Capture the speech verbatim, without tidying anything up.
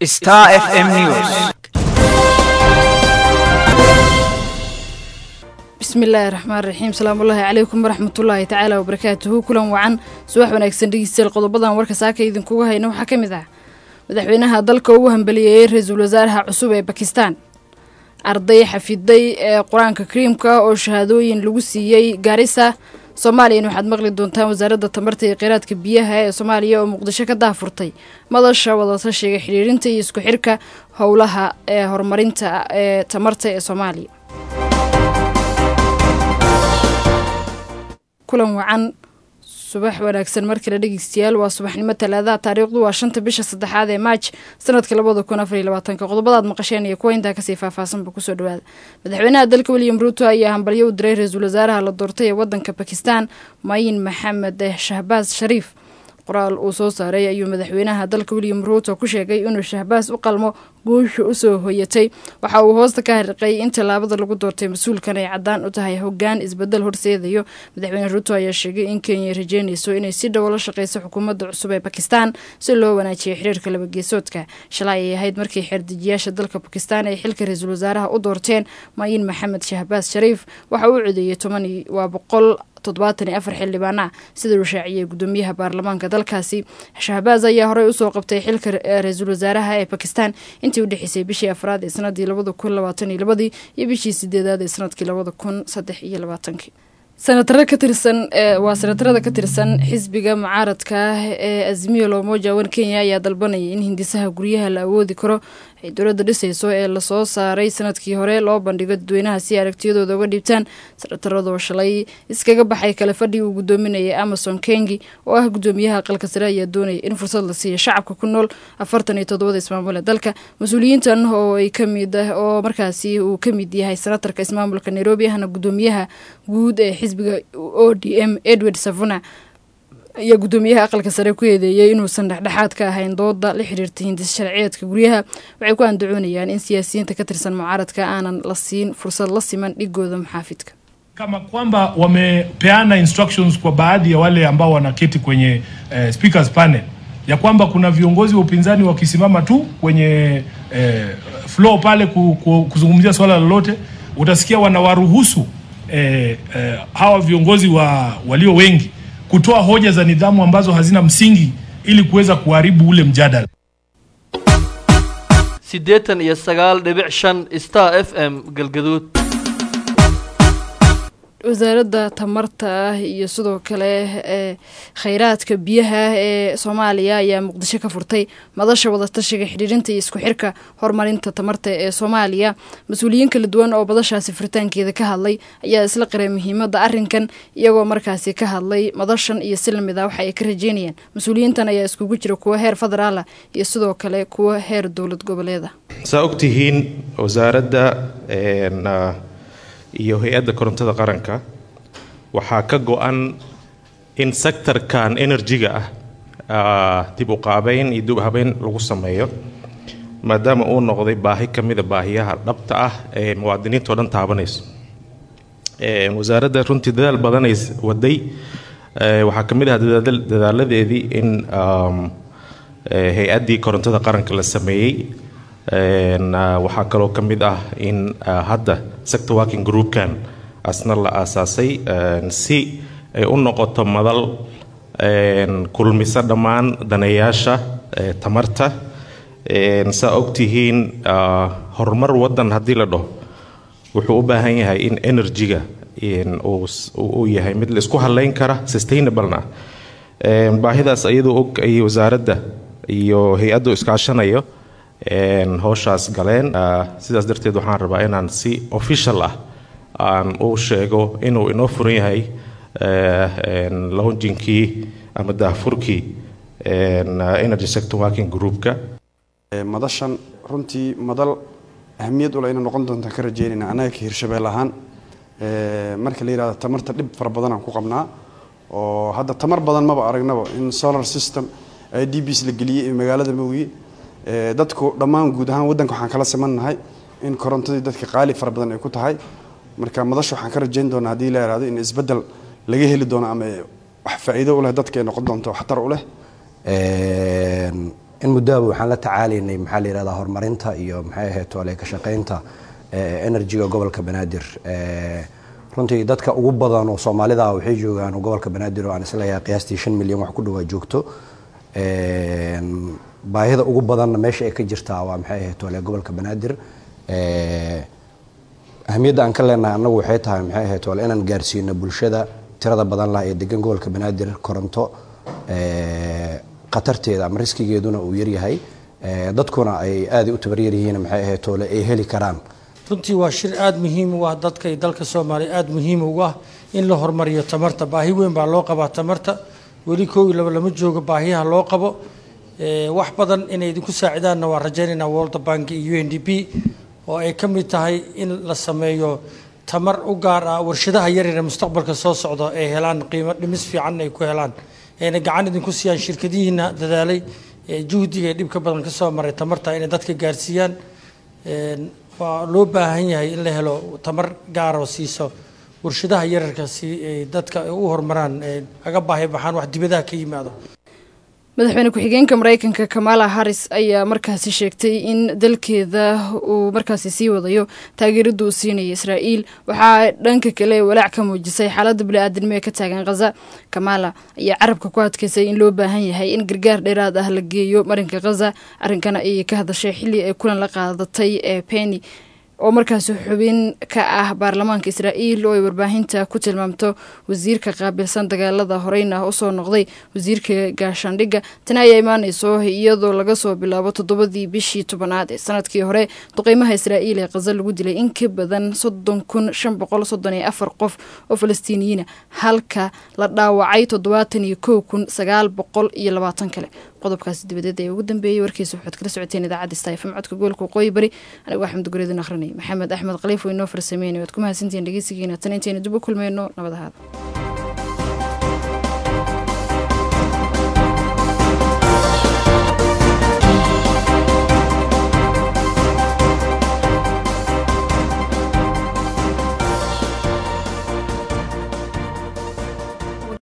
Star F M News. بسم الله الرحمن الرحيم. سلام الله عليكم ورحمة الله تعالى وبركاته. كلهم وعن سواح ونكسن ديجيتال قضبضان ورك ساكا إذن كوها إنه حكم ذا مدحوينها ضلك وهم بليير رئيس وزارها عصوبة باكستان أرضي حفيدي قرآن كريمكا أو شهادوين لوسيي جارسة Soomaaliya in waxaad maqli doontaan wasaaradda tamarta iyo kheyraadka biyaha ee Soomaaliya oo Muqdisho ka daafurtay madasha wada tashiga xiriirinta iyo isku xirka howlaha ee horumarinta ee tamarta ee Soomaaliya. kulan wacan subax wanaagsan markii la dhageystayaal waa subaxnimo talaada taariikhdu waa shanta bisha saddexaad ee March sanadka labada kun afar iyo labaatan qodobada aad maqasheen iyo kuwa inta ka sii faahfaahsan ku soo dhawaada madaxweynaha dalka William Ruto ayaa hambalyo u diray ra'iisul wasaaraha la doortay ee wadanka Pakistan Mayin Mohammed Shahbaz Sharif qoraal uu soo saaray ayuu madaxweynaha dalka William Ruto ku sheegay inuu Shahbaz u qalmo guusha u soo hoyatay waxa uu hoosta ka harqay in talaabada lagu doortay mas'uulkan ay cadaan u tahay hoggaan isbedel horseedayo madaxweyne Ruto ayaa sheegay in Kenya rajaynayso inay si dhow la shaqeyso xukuumadda cusub ee Pakistan si loo wanaajiyo xiriirka laba geesoodka shalay ay ahayd markii xirdijiyaasha dalka Pakistan ay xilka ra'iisul wasaaraha u doorteen Mayin Mohammed Shahbaz Sharif waxa uu codeeyay toban waa boqol toddobaatan iyo afar xildhibaana sida uu shaaciyay gudoomiyaha baarlamaanka dalkaasi Shahbaz ayaa horey u soo qabtay xilka ra'iisul wasaaraha ee Pakistan intii u dhaxaysay bishii afraad ee sanadii labada kun labaatan iyo laba iyo bishii sideedaad ee sanadkii labada kun saddex iyo labaatan senatarada ka tirsan waa senatarada ka tirsan xisbiga mucaaradka ee Azimio la Umoja wan Kenya ayaa dalbanayay in hindisaha guryaha la awoodi karo ay dowladda dhisayso ee la soo saaray sanadkii hore loo bandhigo dadweynaha si aragtiyadooda uga dhibtaan senatarada oo shalay iskaga baxay kala fadhi uu gudoominayay Amason Kengi oo ah gudoomiyaha aqalka sare ayaa doonay in fursad la siiyo shacabka ku nool afartan iyo toddoba ismaamul dalka mas'uuliyiintan oo ay kamid ah oo markaasi uu kamid yahay senatarka ismaamulka Nairobi ahna gudoomiyaha guud ee xisbiga O D M Edward Savuna iyo gudoomiyaha aqalka sare ku eedeeyay inuu san dhexdhexaad ka ahayn dooda la xiriirta hindis sharciyeedka guryaha waxay ku andacoonayaan in siyaasiyiinta ka tirsan mucaaradka aanan la siin fursad la siman dhigooda maxaafidka kama kwamba wamepeana instructions kwa baadhi ya wale ambao wanaketi kwenye eh, speakers panel ya kwamba kuna viongozi wa upinzani wakisimama tu kwenye eh, floor pale ku, ku, kuzungumzia swala lolote utasikia wanawaruhusu eh, eh, hawa viongozi wa walio wengi kutoa hoja za nidhamu ambazo hazina msingi ili kuweza kuharibu ule mjadala. sideetan iyo sagaal dhibic shan Star F M Galgaduud. wasaaradda tamarta iyo sidoo kale ee kheyraadka biyaha ee Soomaaliya ayaa Muqdisho ka furtay madasha wada tashiga xiriirinta iyo isku xirka horumarinta tamarta ee Soomaaliya mas'uuliyiin kala duwan oo badashaasi furitaankeeda ka hadlay ayaa isla qiray muhiimadda arrinkan iyagoo markaasi ka hadlay madashan iyo silmida waxa ay ka rajeynayaan mas'uuliyiintan ayaa iskugu jira kuwa heer federaal iyo sidoo kale kuwa heer dawlad goboleeda saogtihiin wasaaradda ee iyo hay'adda korontada qaranka waxaa ka go'an in sectorkan energy-ga ah dib u qaabayn iyo dib habeyn lagu sameeyo maadaama uu noqday baahi kamid ah baahiyaha dhabta ah ee muwaadiniinta oo dhan taabanayso ee wasaaradda runtii dadaal badan ay waday waxaa kamid ah dadaaladeedii in hay'addii korontada qaranka la sameeyay waxaa kaloo kamid ah in hadda sector working group kan asna la asaasay si ay u noqoto madal kulmisa dhammaan daneeyaasha tamarta saa ogtihiin horumar wadan haddii la dhaho wuxuu u baahan yahay in energy-ga uu yahay mid la isku halayn kara sustainable-na baahidaas iyadoo og ay wasaaradda iyo hay-addu iskaashanayo howshaas galeen sidaas darteed waxaan rabaa inaan si official ah aan u sheego inuu inoo furan yahay launchingkii ama daahfurkii energy sector working groupka madashan runtii madal ahmiyad u leh inay noqon doonto ka rajeynayna anaga ka hirshabeel ahaan marka la yiraahdo tamarta dhib fara badan aan ku qabnaa oo hadda tamar badan maba aragnaba in solar system ay D B S la geliyay magaalada Mooyi dadku dhammaan guud ahaan wadanka waxaan kala samanahay in korontadii dadka qaali fara badan ay ku tahay marka madasho waxaan ka rajeyn doonaa hadii la yiraahdo in isbedel laga heli doono ama wax faa'iido u leh dadka ay noqon doonto waxtar u leh in muddaaba waxaan la tacaalaynay maxaa la yidhahdaa horumarinta iyo maxay ahayd toole ka shaqaynta enerjiga gobolka banaadir runtii dadka ugu badan oo Soomaalida waxay joogaan gobolka banaadir oo aan isleeyahay qiyaastii shan milyan wax ku dhaw joogto baahida ugu badan meesha ay ka jirtaa waa maxay ahayd toole gobolka banaadir ahmiyadda aan ka leenahay annagu waxay tahay maxay ahayd toole inaan gaarsiino bulshada tirada badan la ee degan gobolka banaadir koronto qatarteeda ama riskigeeduna uu yar yahay dadkuna ay aad u tabar yar yihiin maxay ahayd toole ay heli karaan runtii waa shir aad muhiim u ah dadka iyo dalka Soomaaliya aad muhiim u ah in la horumariyo tamarta baahi weyn baa loo qabaa tamarta weli koow laba lama joogo baahiyaha loo qabo ee wax badan inay idinku saacidaanna waa rajaynaynaa World Bank iyo U N D P oo ay ka mid tahay in la sameeyo tamar u gaar ah warshadaha yar yar mustaqbalka soo socda ee helaan qiimo dhimis fiican ay ku helaan ayna gacan idinku siiyaan shirkadihiina dadaalay ee juhdiga dhibka badan ka soo maray tamarta inay dadka gaarsiiyaan ee waa loo baahan yahay in la helo tamar gaar oo siiso warshadaha yararka si dadka u horumaraan aga baahi baxaan wax dibadaha ka yimaado madaxweyne ku-xigeenka Mareykanka Kamala Harris ayaa markaasi sheegtay in dalkeeda uu markaasi sii wadayo taageerada uu siinayo Israa'iil waxa dhanka kale walaac ka muujisay xaaladda bini'aadanimo ee ka taagan Gaza. Kamala ayaa carabka ku adkeysay in loo baahan yahay in gargaar dheeraad ah la geeyo marinka Gaza arrinkana ay ka hadashay xilli ay kulan la qaadatay ee Penny oo markaas xubin ka ah baarlamaanka Israa'iil oo ay warbaahinta ku tilmaamto wasiirka qaabilsan dagaalada horeyna u soo noqday wasiirka gaashaandhigga tan ay imaanayso iyadoo laga soo bilaabo toddobadii bishii tobnaad ee sanadkii hore duqeymaha Israa'iil ee Gaza lagu dilay in ka badan soddon kun shan boqol soddon iyo afar qof oo Falastiiniyiin halka la dhaawacay toddobaatan iyo kow kun sagaal boqol iyo labaatan kale qodobkaas dibadeed ee ugu dambeeyay warkiisa waxaad kala socoteen idaacadda Star F M codka gobolka Qoyi Bari aniga Axmed Gureedin akhrinay Maxamed Axmed Khaliif oo inoo farsameeyay waad ku mahadsantiin dhageysigiina tan intayn dib u kulmeyno nabad ahaad